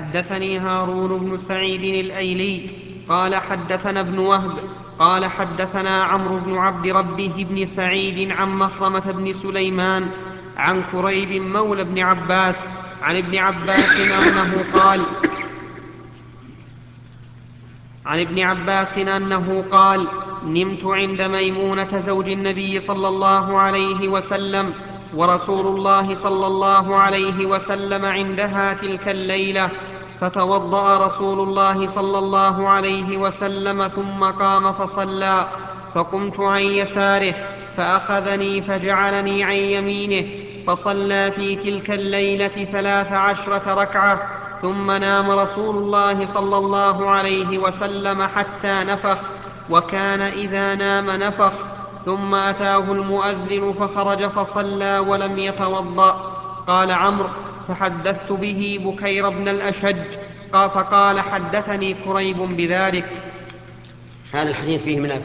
حدثني هارون بن سعيد الأيلي قال حدثنا ابن وهب قال حدثنا عمرو بن عبد ربه بن سعيد عن مخرمة بن سليمان عن كريب مولى بن عباس عن ابن عباس أنه قال نمت عند ميمونة زوج النبي صلى الله عليه وسلم ورسول الله صلى الله عليه وسلم عندها تلك الليلة، فتوضأ رسول الله صلى الله عليه وسلم ثم قام فصلى، فقمت عن يساره فأخذني فجعلني عن يمينه، فصلى في تلك الليلة 13 ركعة، ثم نام رسول الله صلى الله عليه وسلم حتى نفخ، وكان إذا نام نفخ، ثم أتاه المؤذن فخرج فصلى ولم يتوضأ. قال عمرو: فحدثت به بكير بن الأشج فقال حدثني كريب بذلك. هذا الحديث فيه من